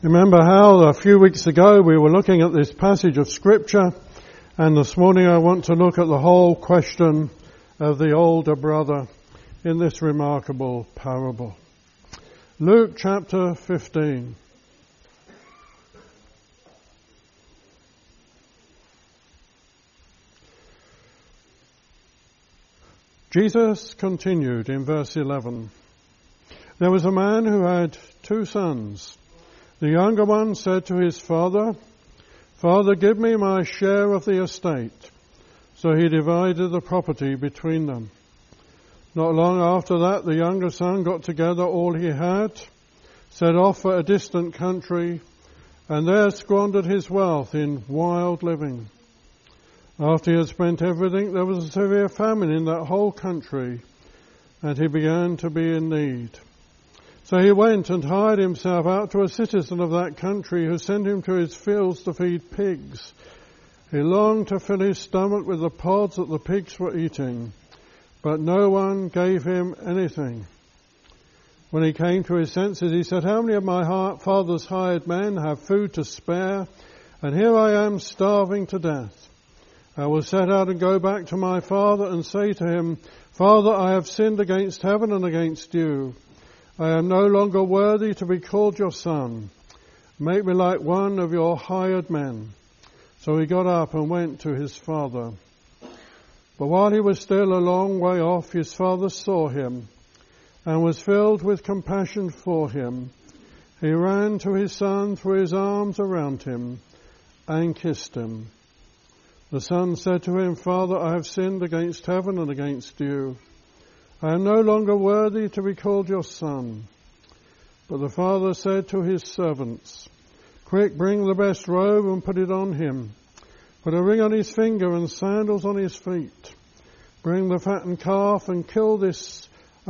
Remember how a few weeks ago we were looking at this passage of Scripture, and this morning I want to look at the whole question of the older brother in this remarkable parable. Luke chapter 15. Jesus continued in verse 11. There was a man who had 2 sons. The younger one said to his father, "Father, give me my share of the estate." So he divided the property between them. Not long after that, the younger son got together all he had, set off for a distant country, and there squandered his wealth in wild living. After he had spent everything, there was a severe famine in that whole country, and he began to be in need. So he went and hired himself out to a citizen of that country who sent him to his fields to feed pigs. He longed to fill his stomach with the pods that the pigs were eating, but no one gave him anything. When he came to his senses, he said, "How many of my father's hired men have food to spare, and here I am starving to death? I will set out and go back to my father and say to him, 'Father, I have sinned against heaven and against you. I am no longer worthy to be called your son. Make me like one of your hired men.' So he got up and went to his father. But while he was still a long way off, his father saw him and was filled with compassion for him. He ran to his son, threw his arms around him, and kissed him. The son said to him, 'Father, I have sinned against heaven and against you. I am no longer worthy to be called your son.' But the father said to his servants, 'Quick, bring the best robe and put it on him. Put a ring on his finger and sandals on his feet. Bring the fattened calf and kill it.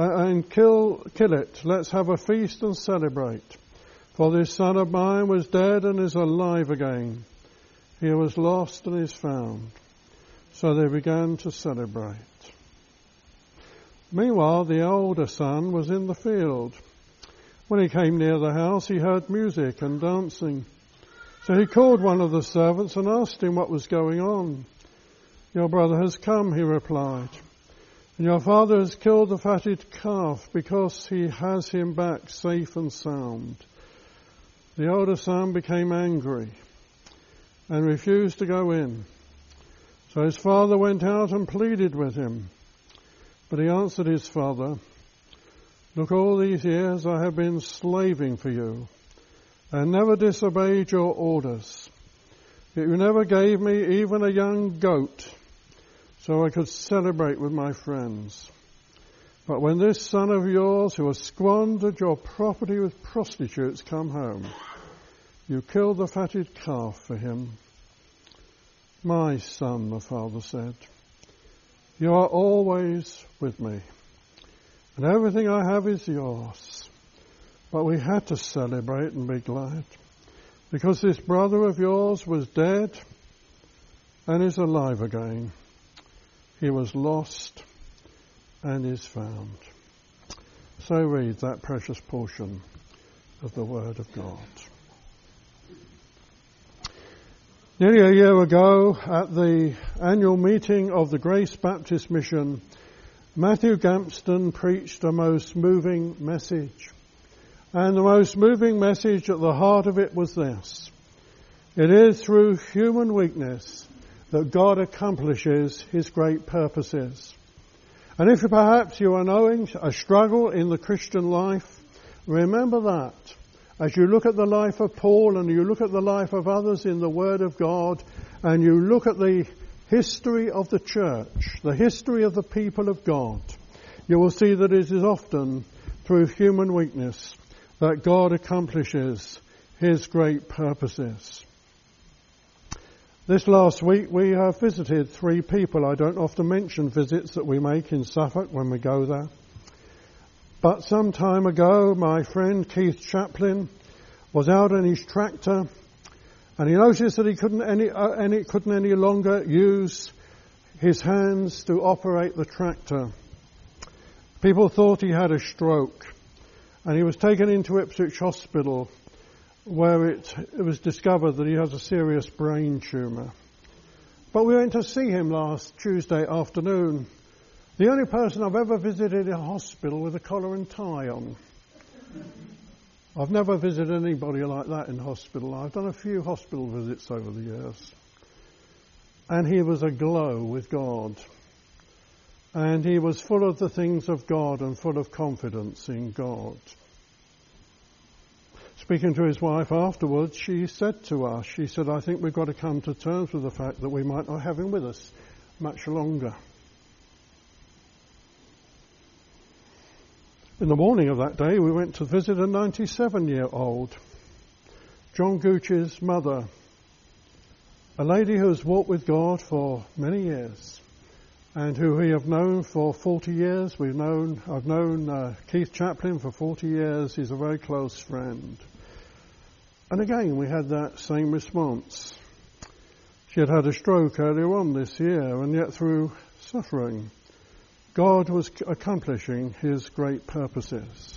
Let's have a feast and celebrate. For this son of mine was dead and is alive again. He was lost and is found.' So they began to celebrate. Meanwhile, the older son was in the field. When he came near the house, he heard music and dancing. So he called one of the servants and asked him what was going on. 'Your brother has come,' he replied, 'and your father has killed the fatted calf because he has him back safe and sound.' The older son became angry and refused to go in. So his father went out and pleaded with him. But he answered his father, 'Look, all these years I have been slaving for you and never disobeyed your orders. Yet you never gave me even a young goat so I could celebrate with my friends. But when this son of yours who has squandered your property with prostitutes come home, you killed the fatted calf for him.' 'My son,' the father said, 'you are always with me, and everything I have is yours. But we had to celebrate and be glad, because this brother of yours was dead and is alive again. He was lost and is found.'" So read that precious portion of the Word of God. Nearly a year ago, at the annual meeting of the Grace Baptist Mission, Matthew Gampston preached a most moving message. And the most moving message at the heart of it was this: it is through human weakness that God accomplishes his great purposes. And if perhaps you are knowing a struggle in the Christian life, remember that. As you look at the life of Paul and you look at the life of others in the Word of God, and you look at the history of the church, the history of the people of God, you will see that it is often through human weakness that God accomplishes his great purposes. This last week we have visited 3 people. I don't often mention visits that we make in Suffolk when we go there. But some time ago, my friend Keith Chaplin was out on his tractor, and he noticed that he couldn't any longer use his hands to operate the tractor. People thought he had a stroke, and he was taken into Ipswich Hospital where it was discovered that he has a serious brain tumour. But we went to see him last Tuesday afternoon. The only person I've ever visited in a hospital with a collar and tie on. I've never visited anybody like that in hospital. I've done a few hospital visits over the years. And he was aglow with God. And he was full of the things of God and full of confidence in God. Speaking to his wife afterwards, she said to us, she said, I think we've got to come to terms with the fact that we might not have him with us much longer. In the morning of that day, we went to visit a 97-year-old, John Gooch's mother, a lady who has walked with God for many years and who we have known for 40 years. I've known Keith Chaplin for 40 years. He's a very close friend. And again, we had that same response. She had had a stroke earlier on this year, and yet through suffering, God was accomplishing his great purposes.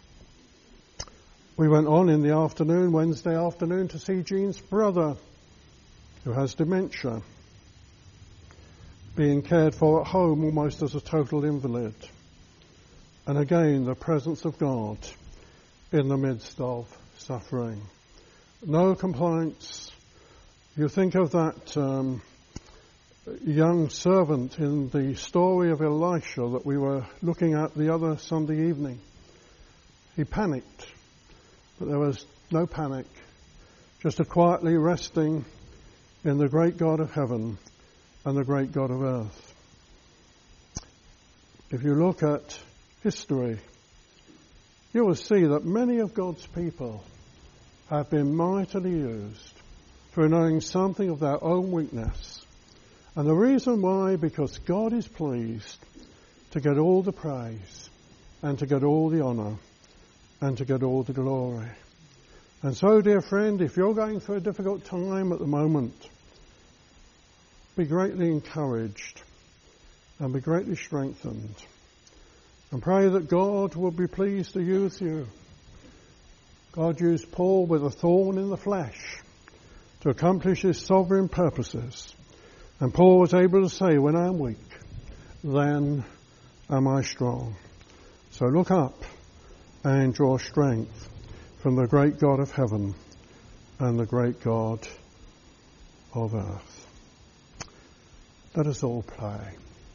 We went on in the afternoon, Wednesday afternoon, to see Jean's brother, who has dementia, being cared for at home almost as a total invalid. And again, the presence of God in the midst of suffering. No complaints. You think of that young servant in the story of Elisha that we were looking at the other Sunday evening. He panicked, but there was no panic, just a quietly resting in the great God of heaven and the great God of earth. If you look at history, you will see that many of God's people have been mightily used through knowing something of their own weakness. And the reason why, because God is pleased to get all the praise and to get all the honour and to get all the glory. And so, dear friend, if you're going through a difficult time at the moment, be greatly encouraged and be greatly strengthened. And pray that God will be pleased to use you. God used Paul with a thorn in the flesh to accomplish his sovereign purposes. And Paul was able to say, when I am weak, then am I strong. So look up and draw strength from the great God of heaven and the great God of earth. Let us all pray.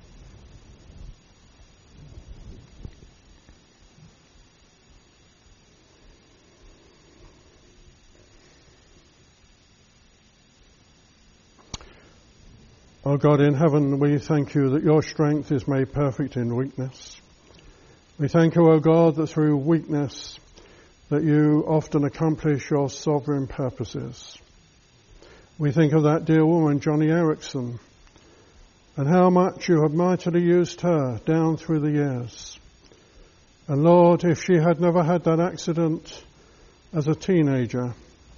O God in heaven, we thank you that your strength is made perfect in weakness. We thank you, O God, that through weakness that you often accomplish your sovereign purposes. We think of that dear woman, Johnny Erickson, and how much you have mightily used her down through the years. And Lord, if she had never had that accident as a teenager,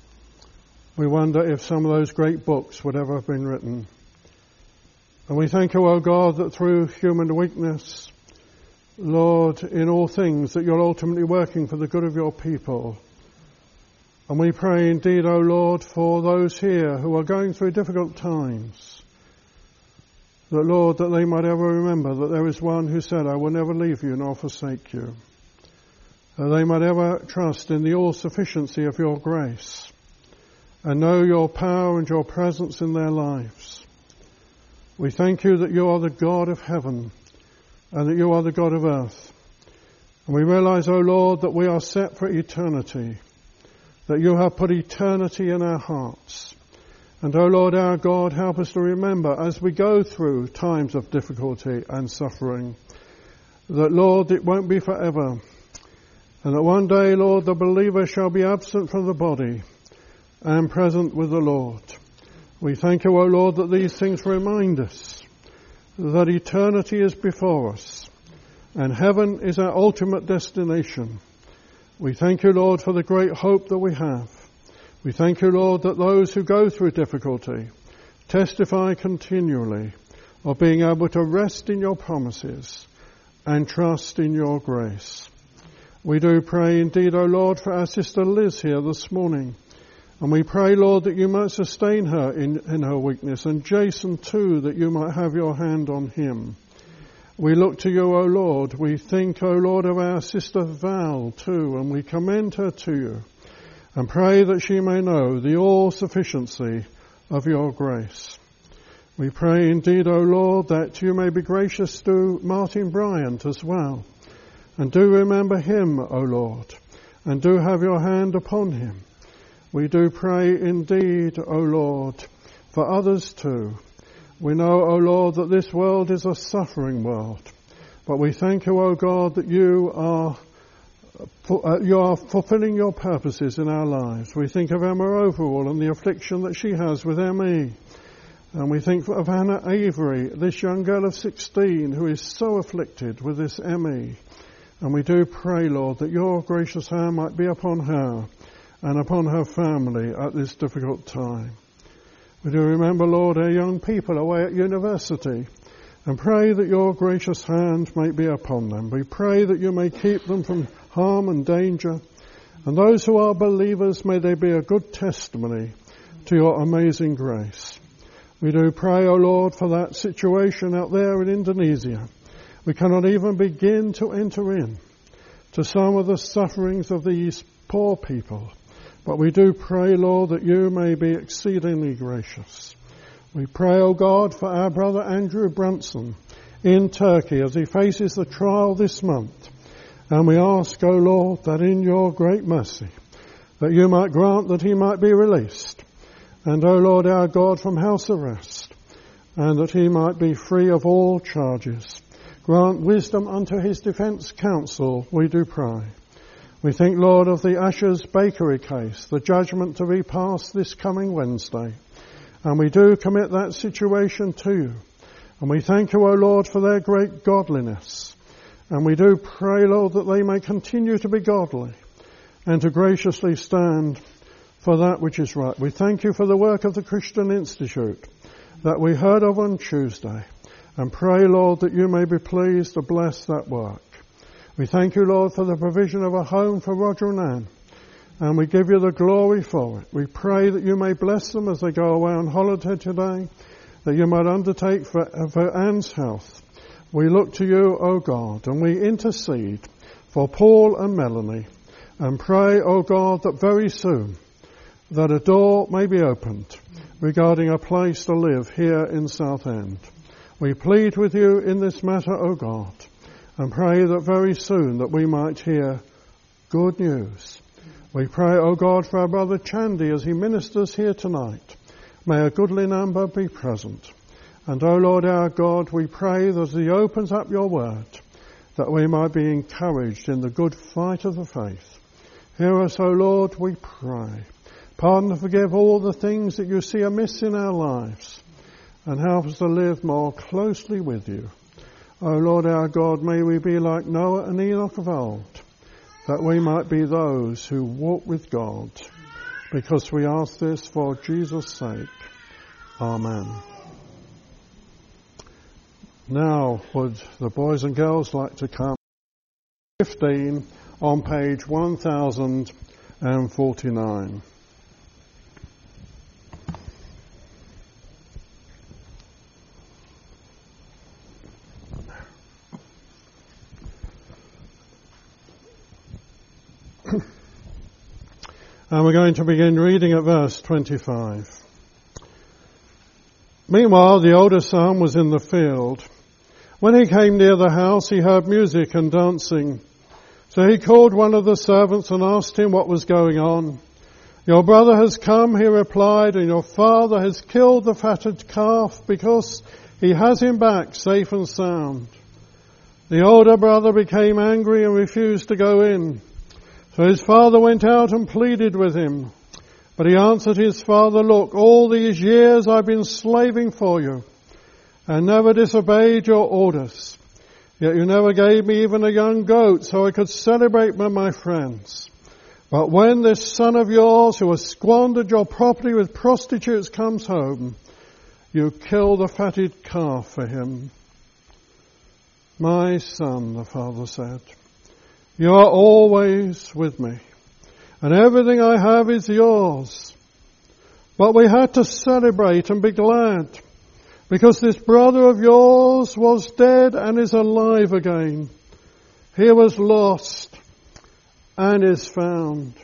we wonder if some of those great books would ever have been written. And we thank you, O God, that through human weakness, Lord, in all things, that you're ultimately working for the good of your people. And we pray indeed, O Lord, for those here who are going through difficult times, that, Lord, that they might ever remember that there is one who said, I will never leave you nor forsake you. That they might ever trust in the all-sufficiency of your grace and know your power and your presence in their lives. We thank you that you are the God of heaven and that you are the God of earth. And we realize, O Lord, that we are set for eternity, that you have put eternity in our hearts. And, O Lord, our God, help us to remember as we go through times of difficulty and suffering, that, Lord, it won't be forever. And that one day, Lord, the believer shall be absent from the body and present with the Lord. We thank you, O Lord, that these things remind us that eternity is before us and heaven is our ultimate destination. We thank you, Lord, for the great hope that we have. We thank you, Lord, that those who go through difficulty testify continually of being able to rest in your promises and trust in your grace. We do pray indeed, O Lord, for our sister Liz here this morning, And we pray, Lord, that you might sustain her in her weakness, and Jason too, that you might have your hand on him. We look to you, O Lord. We think, O Lord, of our sister Val too, and we commend her to you and pray that she may know the all-sufficiency of your grace. We pray indeed, O Lord, that you may be gracious to Martin Bryant as well. And do remember him, O Lord, and do have your hand upon him. We do pray indeed, O Lord, for others too. We know, O Lord, that this world is a suffering world. But we thank you, O God, that you are fulfilling your purposes in our lives. We think of Emma Overall and the affliction that she has with ME. And we think of Hannah Avery, this young girl of 16 who is so afflicted with this ME. And we do pray, Lord, that your gracious hand might be upon her and upon her family at this difficult time. We do remember, Lord, our young people away at university and pray that your gracious hand may be upon them. We pray that you may keep them from harm and danger. And those who are believers, may they be a good testimony to your amazing grace. We do pray, O Lord, for that situation out there in Indonesia. We cannot even begin to enter in to some of the sufferings of these poor people. But we do pray, Lord, that you may be exceedingly gracious. We pray, O God, for our brother Andrew Brunson in Turkey as he faces the trial this month. And we ask, O Lord, that in your great mercy, that you might grant that he might be released. And, O Lord, our God, from house arrest, and that he might be free of all charges. Grant wisdom unto his defence counsel, we do pray. We think, Lord, of the Ashes Bakery case, the judgment to be passed this coming Wednesday. And we do commit that situation to you. And we thank you, O Lord, for their great godliness. And we do pray, Lord, that they may continue to be godly and to graciously stand for that which is right. We thank you for the work of the Christian Institute that we heard of on Tuesday. And pray, Lord, that you may be pleased to bless that work. We thank you, Lord, for the provision of a home for Roger and Anne. And we give you the glory for it. We pray that you may bless them as they go away on holiday today, that you might undertake for Anne's health. We look to you, O God, and we intercede for Paul and Melanie, and pray, O God, that very soon that a door may be opened regarding a place to live here in Southend. We plead with you in this matter, O God, and pray that very soon that we might hear good news. We pray, O God, for our brother Chandy as he ministers here tonight. May a goodly number be present. And, O Lord our God, we pray that as he opens up your word, that we might be encouraged in the good fight of the faith. Hear us, O Lord, we pray. Pardon and forgive all the things that you see amiss in our lives, and help us to live more closely with you. O Lord our God, may we be like Noah and Enoch of old, that we might be those who walk with God, because we ask this for Jesus' sake. Amen. Now, would the boys and girls like to come? 15 on page 1049. And we're going to begin reading at verse 25. Meanwhile, the older son was in the field. When he came near the house, he heard music and dancing. So he called one of the servants and asked him what was going on. Your brother has come, he replied, and your father has killed the fatted calf because he has him back safe and sound. The older brother became angry and refused to go in. So his father went out and pleaded with him. But he answered his father, look, all these years I've been slaving for you and never disobeyed your orders. Yet you never gave me even a young goat so I could celebrate with my friends. But when this son of yours who has squandered your property with prostitutes comes home, you kill the fatted calf for him. My son, the father said, you are always with me, and everything I have is yours. But we had to celebrate and be glad, because this brother of yours was dead and is alive again. He was lost and is found.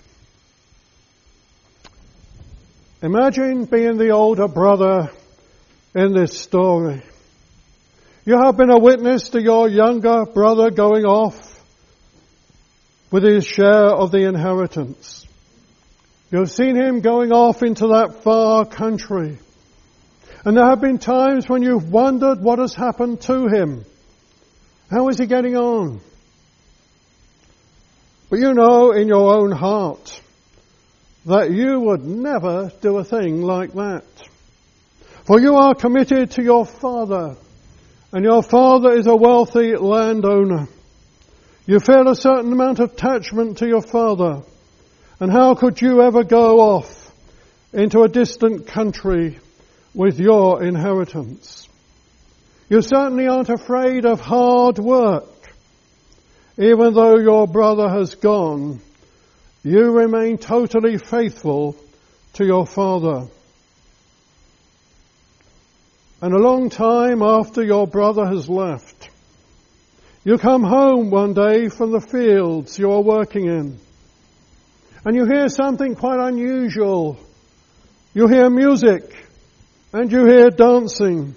Imagine being the older brother in this story. You have been a witness to your younger brother going off with his share of the inheritance. You've seen him going off into that far country. And there have been times when you've wondered what has happened to him. How is he getting on? But you know in your own heart that you would never do a thing like that. For you are committed to your father, and your father is a wealthy landowner. You feel a certain amount of attachment to your father, and how could you ever go off into a distant country with your inheritance? You certainly aren't afraid of hard work. Even though your brother has gone, you remain totally faithful to your father. And a long time after your brother has left, you come home one day from the fields you are working in, and you hear something quite unusual. You hear music, and you hear dancing.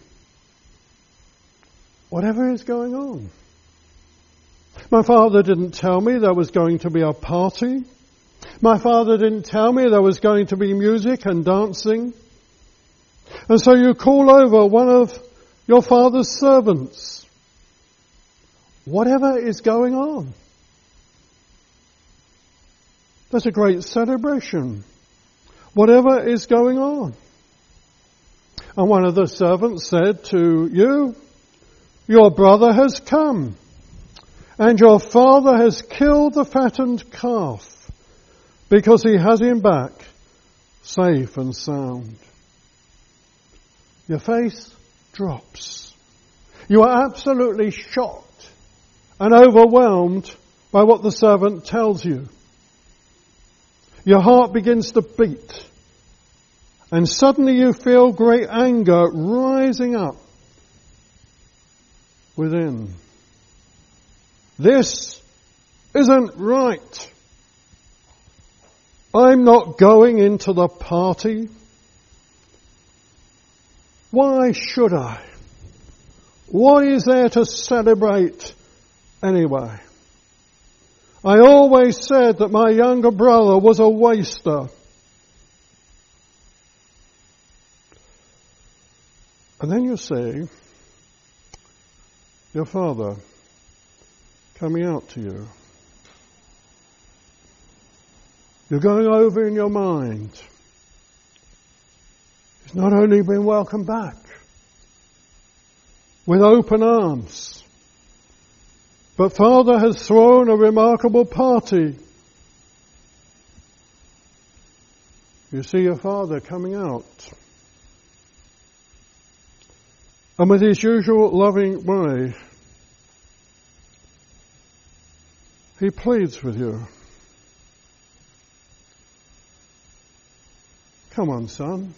Whatever is going on? My father didn't tell me there was going to be a party. My father didn't tell me there was going to be music and dancing. And so you call over one of your father's servants. Whatever is going on? There's a great celebration. Whatever is going on? And one of the servants said to you, your brother has come, and your father has killed the fattened calf, because he has him back safe and sound. Your face drops. You are absolutely shocked and overwhelmed by what the servant tells you. Your heart begins to beat, and suddenly you feel great anger rising up within. This isn't right. I'm not going into the party. Why should I? What is there to celebrate anyway? I always said that my younger brother was a waster. And then you see your father coming out to you. You're going over in your mind. He's not only been welcomed back with open arms, but Father has thrown a remarkable party. You see your father coming out, and with his usual loving way, he pleads with you. Come on, son.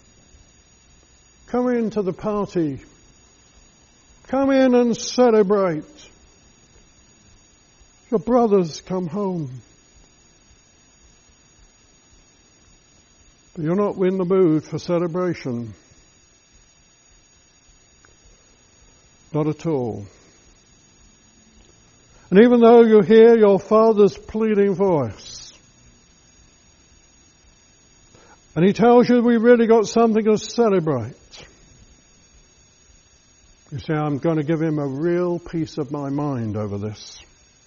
Come into the party. Come in and celebrate. Your brother's come home. But you're not in the mood for celebration. Not at all. And even though you hear your father's pleading voice, and he tells you we really got something to celebrate, you say, I'm going to give him a real piece of my mind over this.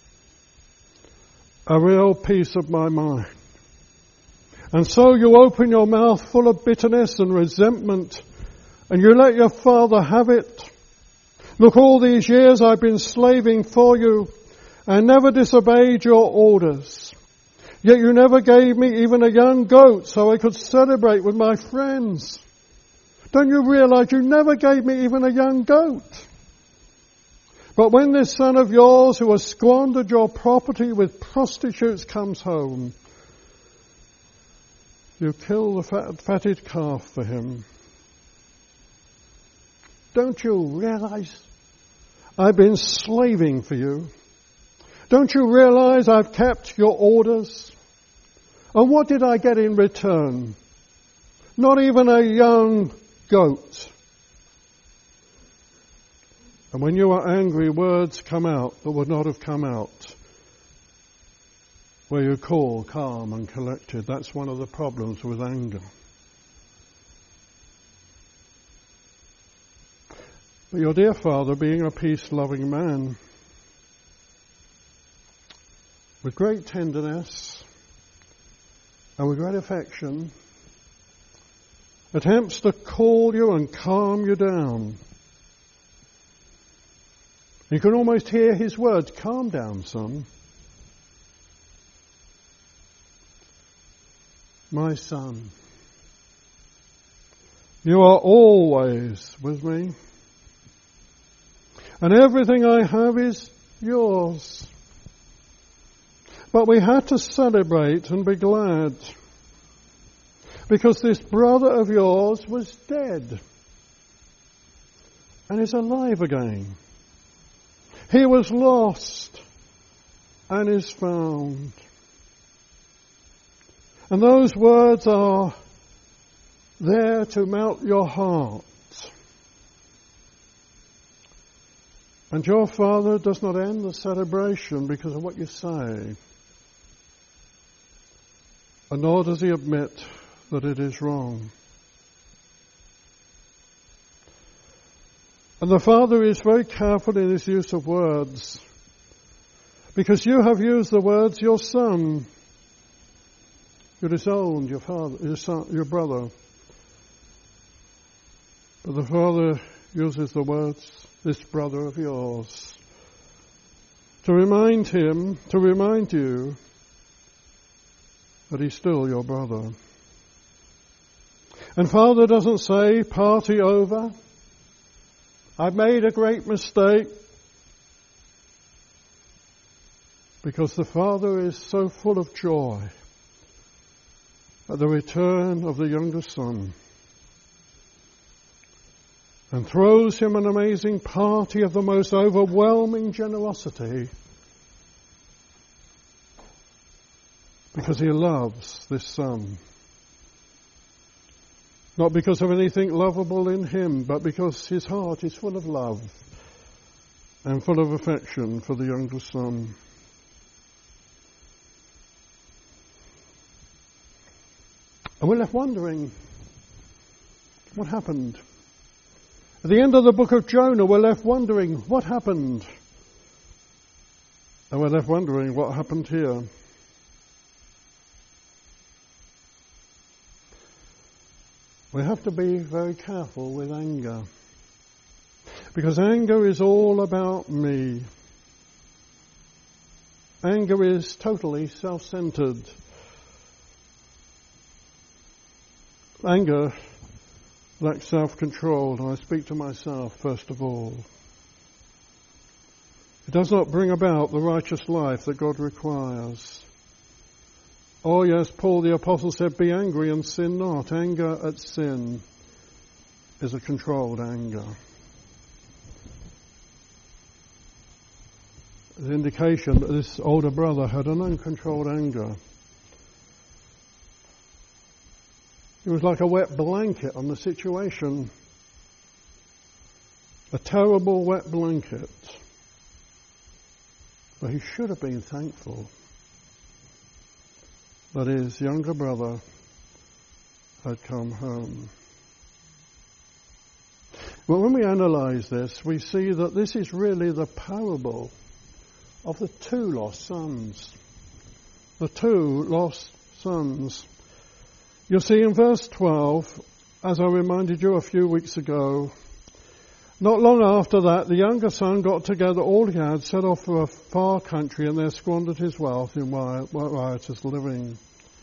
A real piece of my mind. And so you open your mouth full of bitterness and resentment, and you let your father have it. Look, all these years I've been slaving for you and never disobeyed your orders. Yet you never gave me even a young goat so I could celebrate with my friends. Don't you realize you never gave me even a young goat? But when this son of yours who has squandered your property with prostitutes comes home, You kill the fatted calf for him. Don't you realize I've been slaving for you? Don't you realize I've kept your orders? And what did I get in return? Not even a young goat. And when you are angry, words come out that would not have come out where you call calm and collected. That's one of the problems with anger. But your dear father, being a peace-loving man, with great tenderness and with great affection, attempts to call you and calm you down. You can almost hear his words, calm down, son. My son, you are always with me, and everything I have is yours. But we had to celebrate and be glad, because this brother of yours was dead and is alive again. He was lost and is found. And those words are there to melt your heart. And your father does not end the celebration because of what you say. And nor does he admit that it is wrong. And the father is very careful in his use of words, because you have used the words your son. You disowned your father, your brother. But the father uses the words, this brother of yours, to remind him, to remind you that he's still your brother. And father doesn't say, party over. I've made a great mistake. Because the father is so full of joy at the return of the younger son, and throws him an amazing party of the most overwhelming generosity, because he loves this son. Not because of anything lovable in him, but because his heart is full of love and full of affection for the younger son. And we're left wondering, what happened? At the end of the book of Jonah, we're left wondering, what happened? And we're left wondering, what happened here? We have to be very careful with anger, because anger is all about me. Anger is totally self-centered. Anger lacks self-control, and I speak to myself first of all. It does not bring about the righteous life that God requires. Oh yes, Paul the Apostle said, be angry and sin not. Anger at sin is a controlled anger. The indication that this older brother had an uncontrolled anger. It was like a wet blanket on the situation. A terrible wet blanket. But he should have been thankful that his younger brother had come home. But when we analyze this, we see that this is really the parable of the two lost sons. The two lost sons. You'll see in verse 12, as I reminded you a few weeks ago, not long after that, the younger son got together all he had, set off for a far country, and there squandered his wealth in riotous living.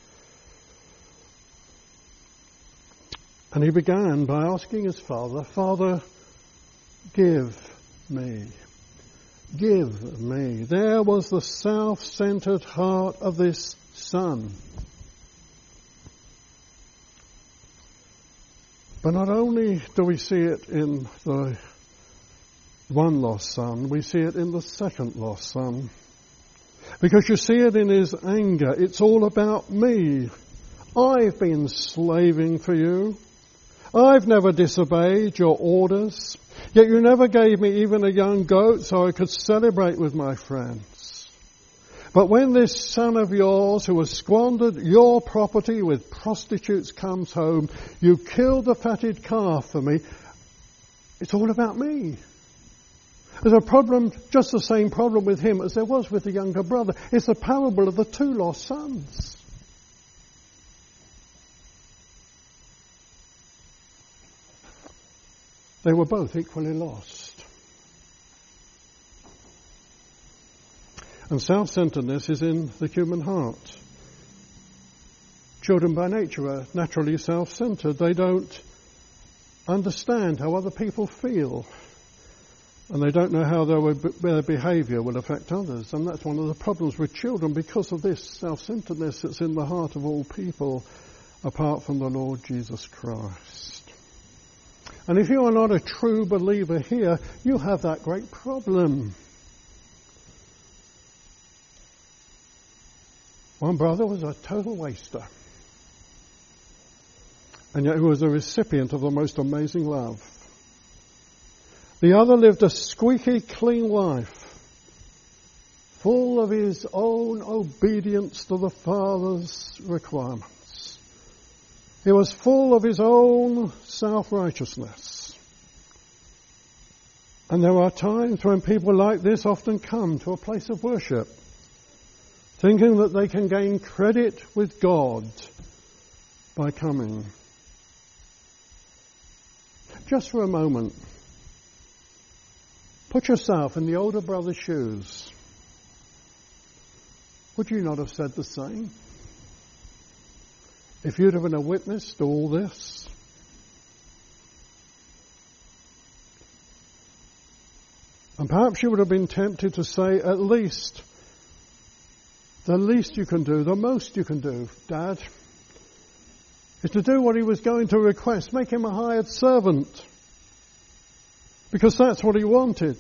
And he began by asking his father, Father, give me. Give me. There was the self-centered heart of this son. But not only do we see it in the one lost son, we see it in the second lost son. Because you see it in his anger. It's all about me. I've been slaving for you. I've never disobeyed your orders. Yet you never gave me even a young goat so I could celebrate with my friends. But when this son of yours who has squandered your property with prostitutes comes home, you killed the fatted calf for me. It's all about me. There's a problem, just the same problem with him as there was with the younger brother. It's the parable of the two lost sons. They were both equally lost. And self-centeredness is in the human heart. Children by nature are naturally self-centered. They don't understand how other people feel. And they don't know how their behaviour will affect others. And that's one of the problems with children because of this self-centeredness that's in the heart of all people apart from the Lord Jesus Christ. And if you are not a true believer here, you have that great problem. One brother was a total waster. And yet he was a recipient of the most amazing love. The other lived a squeaky clean life, full of his own obedience to the Father's requirements. He was full of his own self-righteousness. And there are times when people like this often come to a place of worship, thinking that they can gain credit with God by coming. Just for a moment, put yourself in the older brother's shoes. Would you not have said the same? If you'd have been a witness to all this? And perhaps you would have been tempted to say, at least, the least you can do, the most you can do, Dad, is to do what he was going to request. Make him a hired servant. Because that's what he wanted.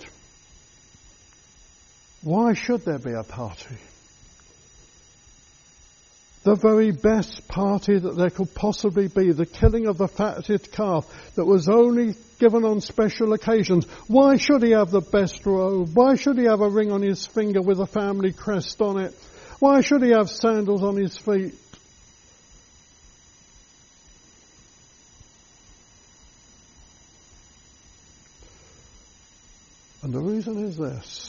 Why should there be a party? The very best party that there could possibly be, the killing of the fatted calf that was only given on special occasions. Why should he have the best robe? Why should he have a ring on his finger with a family crest on it? Why should he have sandals on his feet? And the reason is this.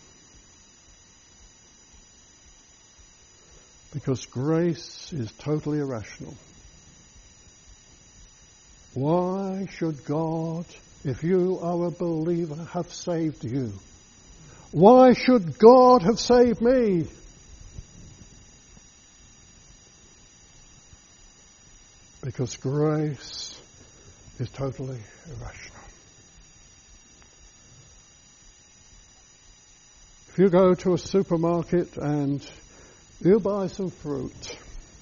Because grace is totally irrational. Why should God, if you are a believer, have saved you? Why should God have saved me? Because grace is totally irrational. If you go to a supermarket and you buy some fruit,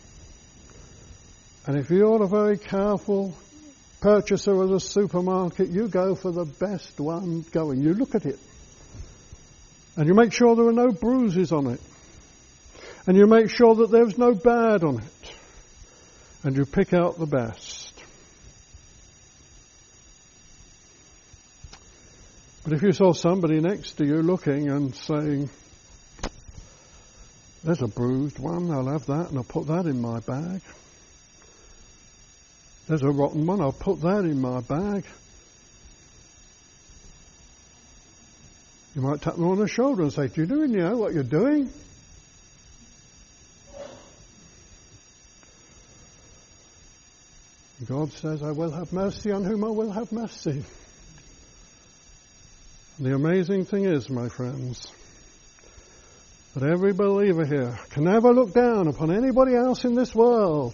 and if you're a very careful purchaser of the supermarket, you go for the best one going. You look at it, and you make sure there are no bruises on it, and you make sure that there's no bad on it, and you pick out the best. But if you saw somebody next to you looking and saying, there's a bruised one, I'll have that and I'll put that in my bag. There's a rotten one, I'll put that in my bag. You might tap them on the shoulder and say, do you know what you're doing? God says, I will have mercy on whom I will have mercy. The amazing thing is, my friends, that every believer here can never look down upon anybody else in this world.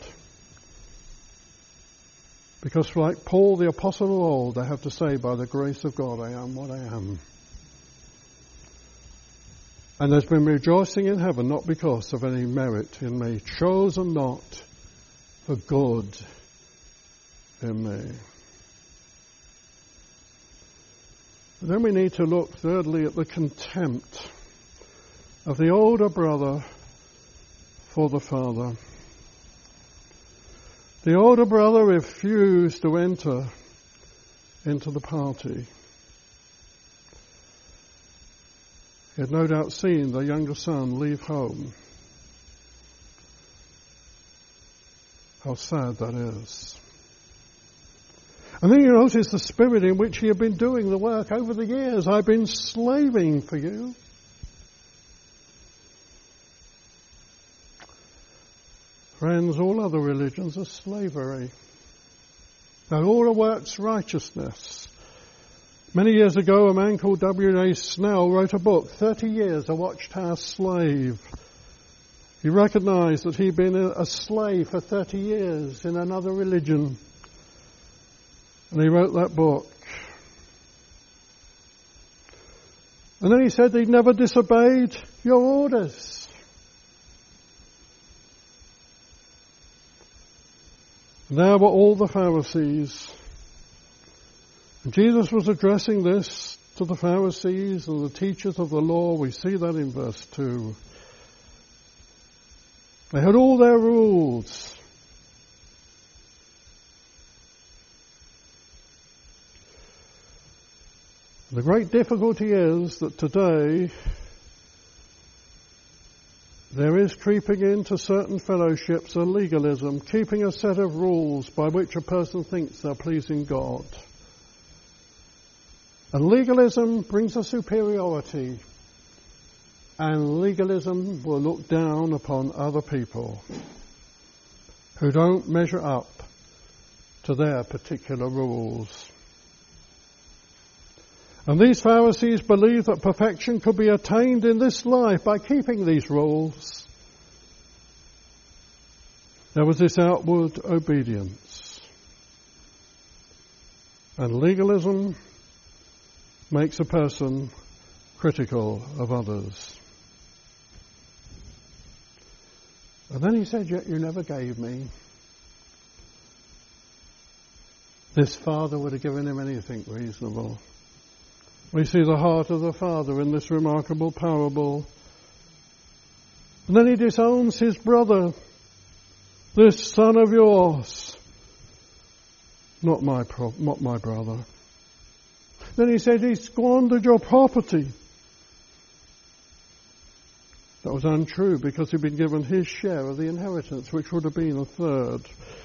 Because like Paul the Apostle of old, they have to say, by the grace of God, I am what I am. And there's been rejoicing in heaven, not because of any merit in me, chosen not for good in me. Then we need to look thirdly at the contempt of the older brother for the father. The older brother refused to enter into the party. He had no doubt seen the younger son leave home. How sad that is. And then you notice the spirit in which he had been doing the work over the years. I've been slaving for you. Friends, all other religions are slavery. Now, all works righteousness. Many years ago, a man called W.A. Snell wrote a book, 30 Years, a Watchtower Slave. He recognized that he'd been a slave for 30 years in another religion. And he wrote that book. And then he said he'd never disobeyed your orders. And there were all the Pharisees. And Jesus was addressing this to the Pharisees and the teachers of the law. We see that in verse 2. They had all their rules. The great difficulty is that today there is creeping into certain fellowships a legalism, keeping a set of rules by which a person thinks they're pleasing God. And legalism brings a superiority, and legalism will look down upon other people who don't measure up to their particular rules. And these Pharisees believed that perfection could be attained in this life by keeping these rules. There was this outward obedience. And legalism makes a person critical of others. And then he said, yet you never gave me. This father would have given him anything reasonable. We see the heart of the Father in this remarkable parable. And then he disowns his brother, this son of yours, not my brother. Then he said he squandered your property. That was untrue because he'd been given his share of the inheritance, which would have been a third.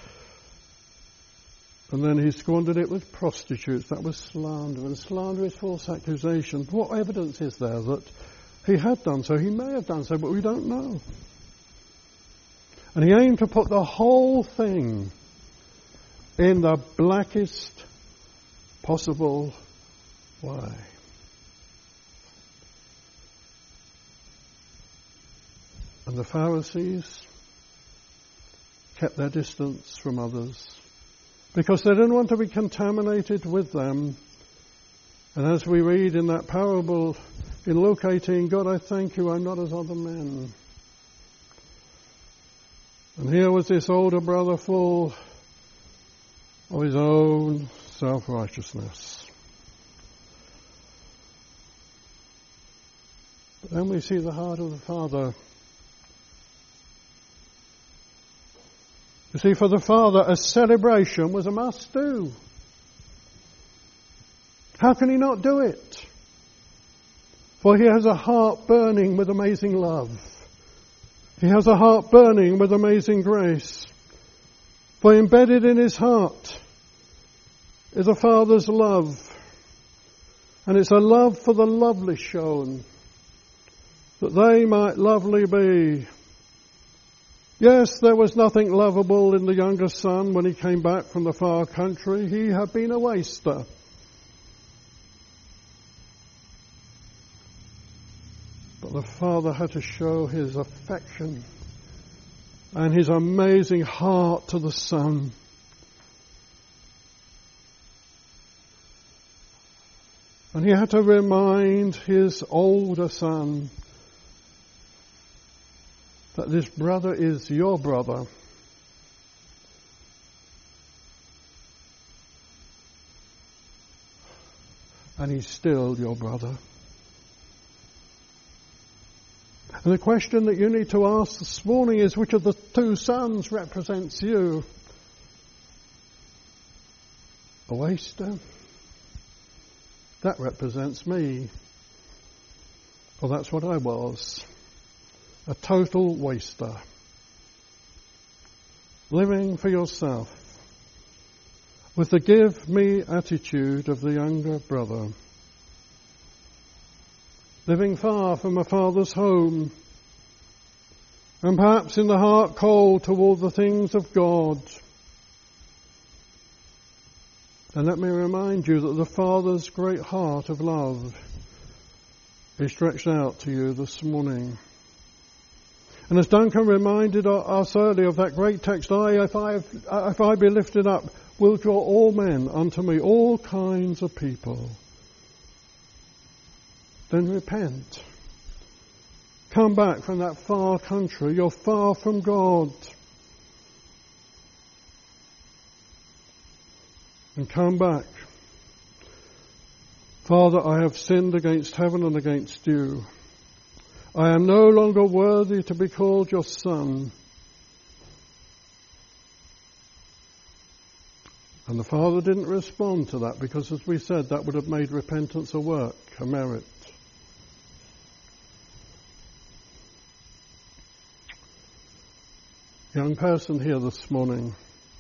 And then he squandered it with prostitutes. That was slander. And slander is false accusation. What evidence is there that he had done so? He may have done so, but we don't know. And he aimed to put the whole thing in the blackest possible way. And the Pharisees kept their distance from others, because they didn't want to be contaminated with them. And as we read in that parable in Luke 18, God, I thank you, I'm not as other men. And here was this older brother full of his own self-righteousness. But then we see the heart of the Father. You see, for the Father, a celebration was a must-do. How can he not do it? For he has a heart burning with amazing love. He has a heart burning with amazing grace. For embedded in his heart is a Father's love. And it's a love for the lovely shown, that they might lovely be. Yes, there was nothing lovable in the younger son when he came back from the far country. He had been a waster. But the father had to show his affection and his amazing heart to the son. And he had to remind his older son that this brother is your brother. and he's still your brother. And the question that you need to ask this morning is, which of the two sons represents you? A waster? That represents me. Well, that's what I was. A total waster. Living for yourself. With the give me attitude of the younger brother. Living far from a father's home, and perhaps in the heart cold toward the things of God. And let me remind you that the Father's great heart of love is stretched out to you this morning. And as Duncan reminded us earlier of that great text, if I be lifted up, will draw all men unto me, all kinds of people. Then repent. Come back from that far country. You're far from God. And come back. Father, I have sinned against heaven and against you. I am no longer worthy to be called your son. And the Father didn't respond to that because, as we said, that would have made repentance a work, a merit. Young person here this morning,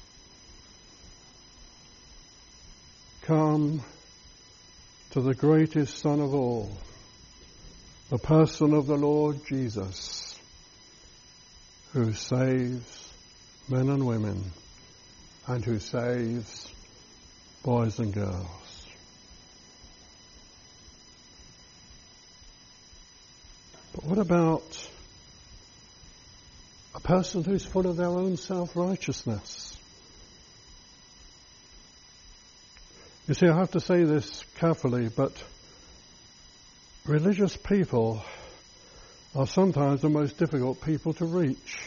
come to the greatest Son of all, the person of the Lord Jesus, who saves men and women and who saves boys and girls. But what about a person who's full of their own self-righteousness? You see, I have to say this carefully, but religious people are sometimes the most difficult people to reach.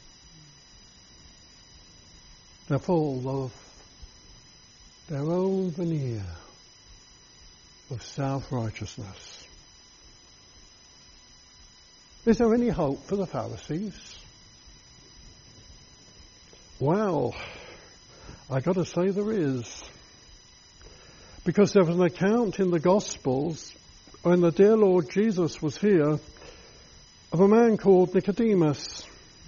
They're full of their own veneer of self-righteousness. Is there any hope for the Pharisees? Well, I got to say there is. Because there was an account in the Gospels when the dear Lord Jesus was here of a man called Nicodemus.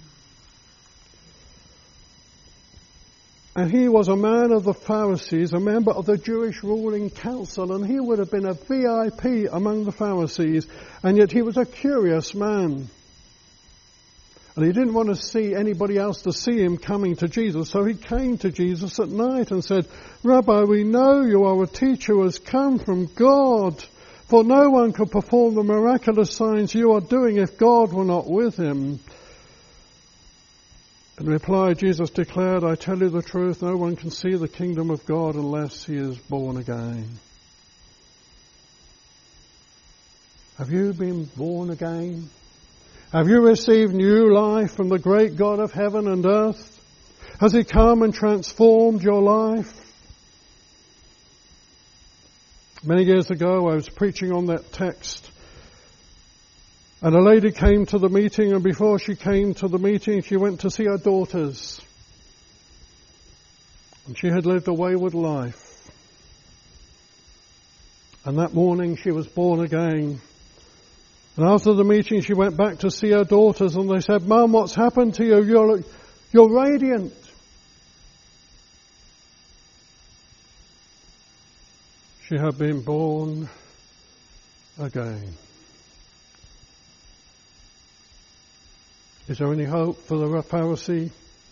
And he was a man of the Pharisees, a member of the Jewish ruling council, and he would have been a VIP among the Pharisees, and yet he was a curious man. And he didn't want to see anybody else to see him coming to Jesus, so he came to Jesus at night and said, Rabbi, we know you are a teacher who has come from God, for no one could perform the miraculous signs you are doing if God were not with him. In reply, Jesus declared, I tell you the truth, no one can see the kingdom of God unless he is born again. Have you been born again? Have you received new life from the great God of heaven and earth? Has he come and transformed your life? Many years ago, I was preaching on that text, and a lady came to the meeting, and before she came to the meeting, she went to see her daughters. And she had lived a wayward life. And that morning she was born again. And after the meeting, she went back to see her daughters, and they said, Mum, what's happened to you? You're radiant. She had been born again. Is there any hope for the Pharisee?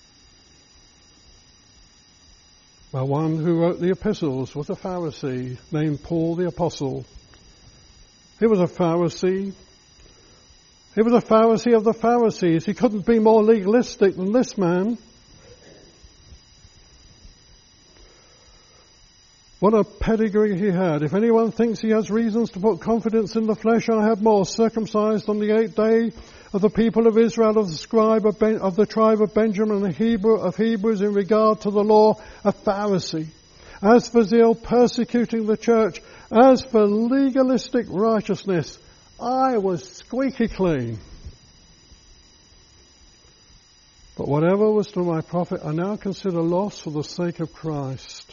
Well, one who wrote the epistles was a Pharisee named Paul the Apostle. He was a Pharisee. He was a Pharisee of the Pharisees. He couldn't be more legalistic than this man. What a pedigree he had. If anyone thinks he has reasons to put confidence in the flesh, I have more. Circumcised on the 8th day of the people of Israel, of the tribe of Benjamin, of Hebrews in regard to the law, a Pharisee. As for zeal, persecuting the church, As for legalistic righteousness, I was squeaky clean. But whatever was to my profit, I now consider loss for the sake of Christ.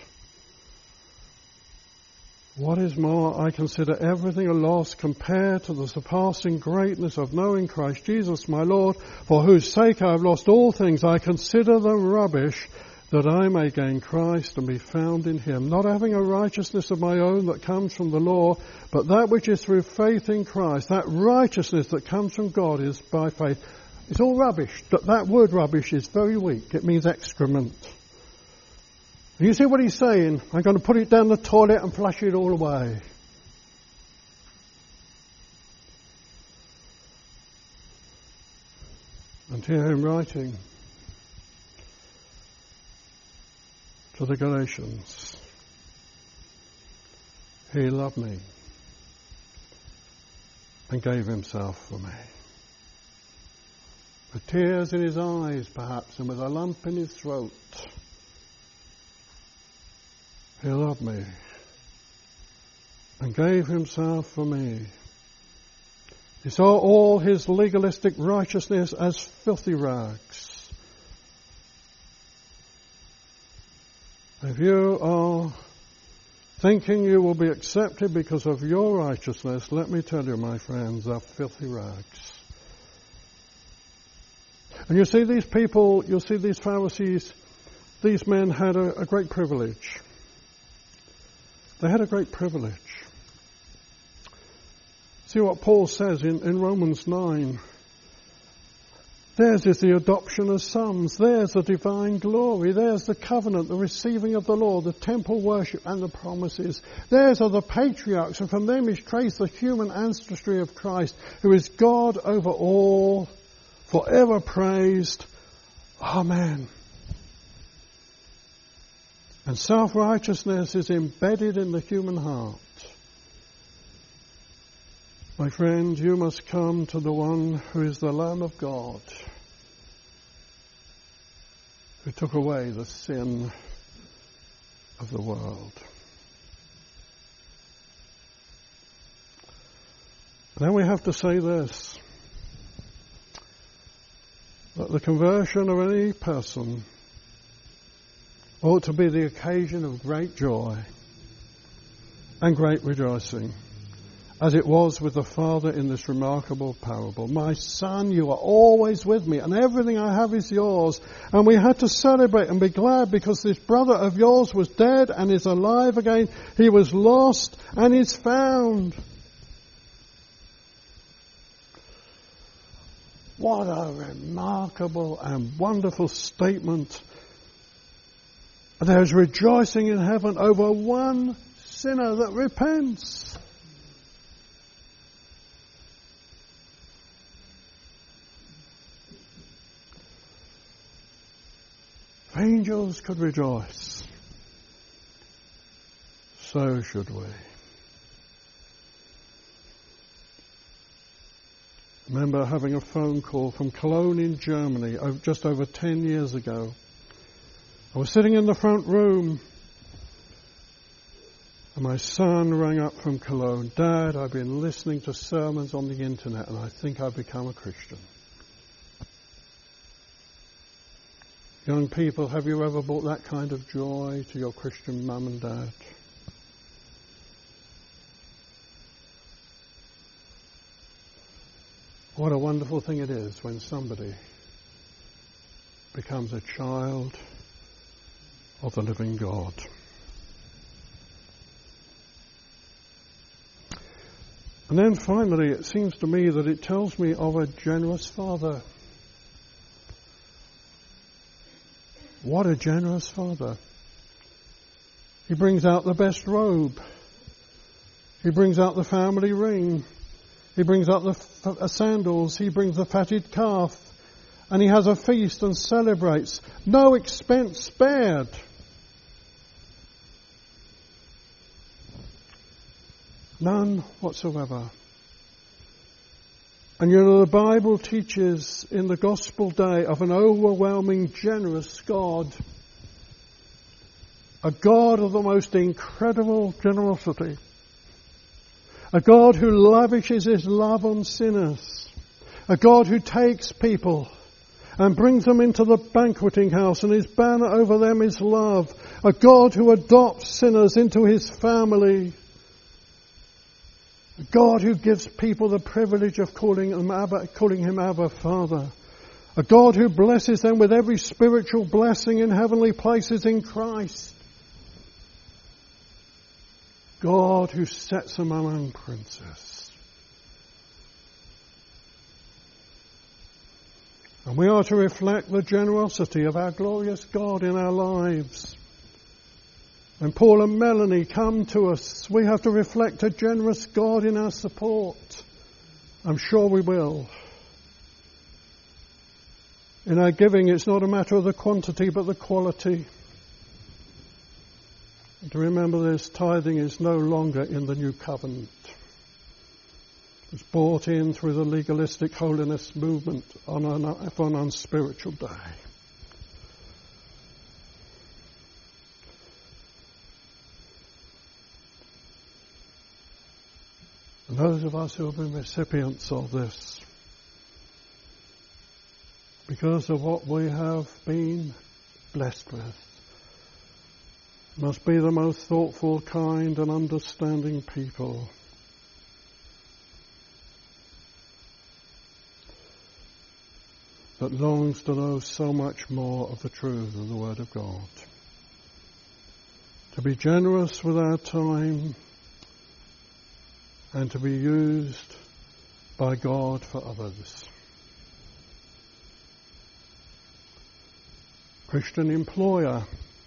What is more, I consider everything a loss compared to the surpassing greatness of knowing Christ Jesus my Lord, for whose sake I have lost all things. I consider them rubbish, that I may gain Christ and be found in him, not having a righteousness of my own that comes from the law, but that which is through faith in Christ. That righteousness that comes from God is by faith. It's all rubbish. That word rubbish is very weak. It means excrement. And you see what he's saying? I'm going to put it down the toilet and flush it all away. And hear him writing to the Galatians. He loved me and gave himself for me. With tears in his eyes, perhaps, and with a lump in his throat. He loved me and gave himself for me. He saw all his legalistic righteousness as filthy rags. If you are thinking you will be accepted because of your righteousness, let me tell you, my friends, they're filthy rags. And you see these people, you see these Pharisees, these men had a great privilege. They had a great privilege. See what Paul says in Romans 9. Theirs is the adoption as sons. Theirs the divine glory. Theirs the covenant, the receiving of the law, the temple worship and the promises. Theirs are the patriarchs, and from them is traced the human ancestry of Christ, who is God over all, forever praised. Amen. And self-righteousness is embedded in the human heart. My friend, you must come to the one who is the Lamb of God, who took away the sin of the world. Then we have to say this, that the conversion of any person ought to be the occasion of great joy and great rejoicing, as it was with the father in this remarkable parable. My son, you are always with me, and everything I have is yours. And we had to celebrate and be glad because this brother of yours was dead and is alive again. He was lost and is found. What a remarkable and wonderful statement. There's rejoicing in heaven over one sinner that repents. If angels could rejoice, so should we. I remember having a phone call from Cologne in Germany just over 10 years ago. I was sitting in the front room and my son rang up from Cologne. Dad, I've been listening to sermons on the internet and I think I've become a Christian. Young people, have you ever brought that kind of joy to your Christian mum and dad? What a wonderful thing it is when somebody becomes a child of the living God. And then finally, it seems to me that it tells me of a generous father. What a generous father. He brings out the best robe. He brings out the family ring. He brings out the sandals. He brings the fatted calf. And he has a feast and celebrates. No expense spared. None whatsoever. And you know, the Bible teaches in the gospel day of an overwhelming, generous God. A God of the most incredible generosity. A God who lavishes his love on sinners. A God who takes people and brings them into the banqueting house, and his banner over them is love. A God who adopts sinners into his family. A God who gives people the privilege of calling him Abba, Father. A God who blesses them with every spiritual blessing in heavenly places in Christ. God who sets them among princes. And we are to reflect the generosity of our glorious God in our lives. When Paul and Melanie come to us, we have to reflect a generous God in our support. I'm sure we will. In our giving, it's not a matter of the quantity, but the quality. To remember this, tithing is no longer in the new covenant. It's brought in through the legalistic holiness movement on an unspiritual day. And those of us who have been recipients of this, because of what we have been blessed with, must be the most thoughtful, kind and understanding people. That longs to know so much more of the truth of the Word of God. To be generous with our time and to be used by God for others. Christian employer,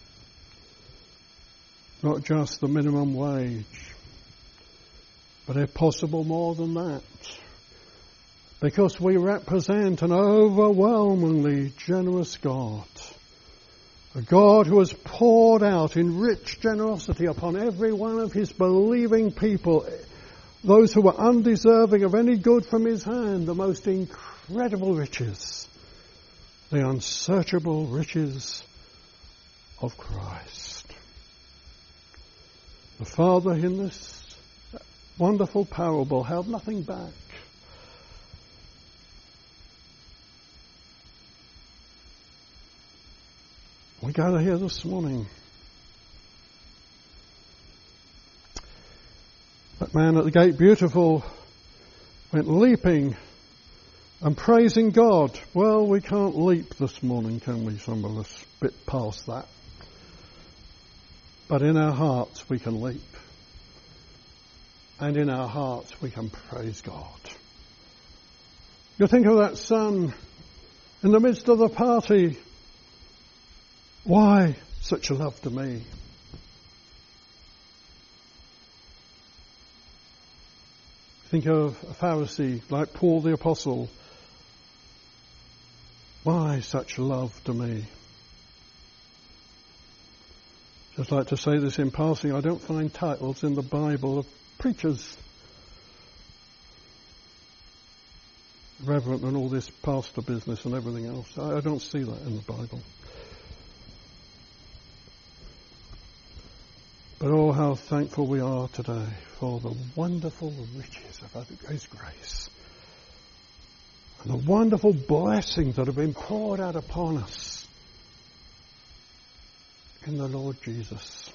not just the minimum wage, but if possible more than that. Because we represent an overwhelmingly generous God. A God who has poured out in rich generosity upon every one of his believing people, those who were undeserving of any good from his hand, the most incredible riches, the unsearchable riches of Christ. The Father in this wonderful parable held nothing back. We gather here this morning. That man at the gate, beautiful, went leaping and praising God. Well, we can't leap this morning, can we? Some of us a bit past that. But in our hearts we can leap. And in our hearts we can praise God. You think of that son in the midst of the party. Why such a love to me? Think of a Pharisee like Paul the Apostle. Why such love to me? Just like to say this in passing, I don't find titles in the Bible of preachers, reverend and all this pastor business and everything else. I don't see that in the Bible. But oh, how thankful we are today for the wonderful riches of His grace and the wonderful blessings that have been poured out upon us in the Lord Jesus.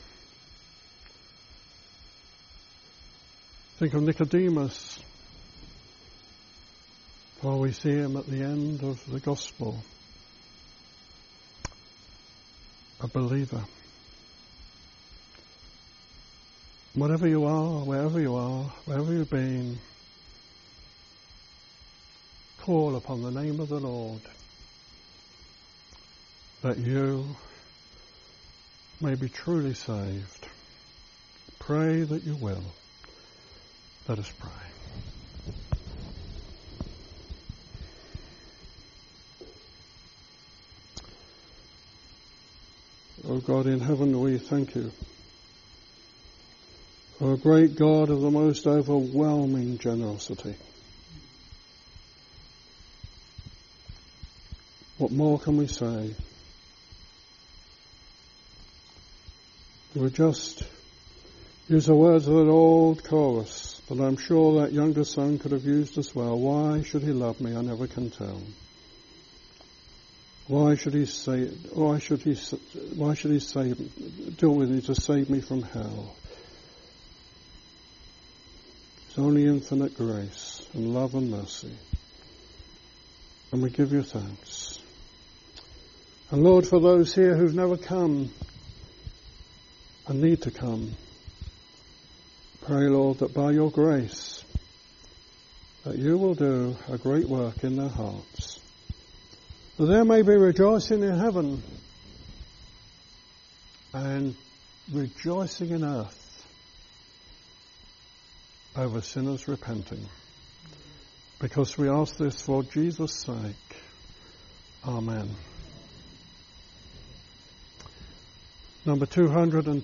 Think of Nicodemus, for we see him at the end of the Gospel, a believer. Whatever you are, wherever you are, wherever you've been, call upon the name of the Lord that you may be truly saved. Pray that you will. Let us pray. Oh God in heaven, we thank you. O great God of the most overwhelming generosity. What more can we say? We would just use the words of that old chorus But I'm sure that younger son could have used as well. Why should he love me? I never can tell. Why should he deal with me to save me from hell? It's only infinite grace and love and mercy. And we give you thanks. And Lord, for those here who've never come and need to come, pray, Lord, that by your grace, that you will do a great work in their hearts. That there may be rejoicing in heaven and rejoicing in earth over sinners repenting. Because we ask this for Jesus' sake. Amen. Number 210.